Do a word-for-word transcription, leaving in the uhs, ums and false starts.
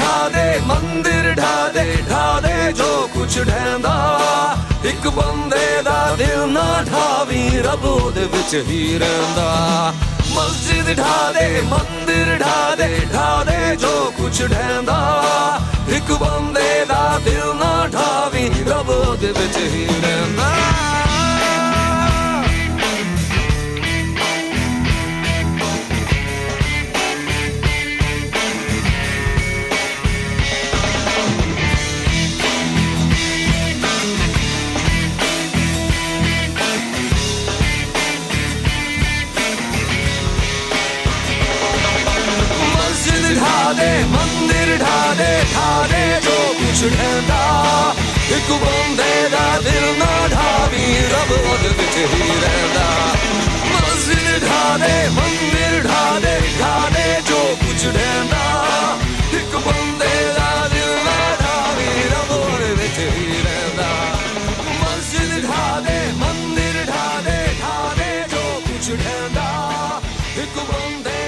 ढा दे मंदिर ढा दे ढा दे जो कुछ ढैंदा एक बंदे दा दिल ना ढावी रब ओदे विच ही रहिंदा मस्जिद ढा दे मंदिर ढा दे ढा दे जो कुछ ढैंदा एक बंदे दा दिल ना ढावी रब ओदे विच ही रहिंदा ढा दे मंदिर ढा दे ढा दे जो कुछ ढैंदा एक बंदे दा दिल ना ढावी रब ओदे विच ही रहिंदा मस्जिद ढा दे मंदिर ढा दे ढा दे जो कुछ ढैंदा एक बंदे दा दिल ना ढावी रब ओदे विच ही रहिंदा मस्जिद ढा दे मंदिर ढा दे ढा दे जो कुछ ढैंदा एक बंदे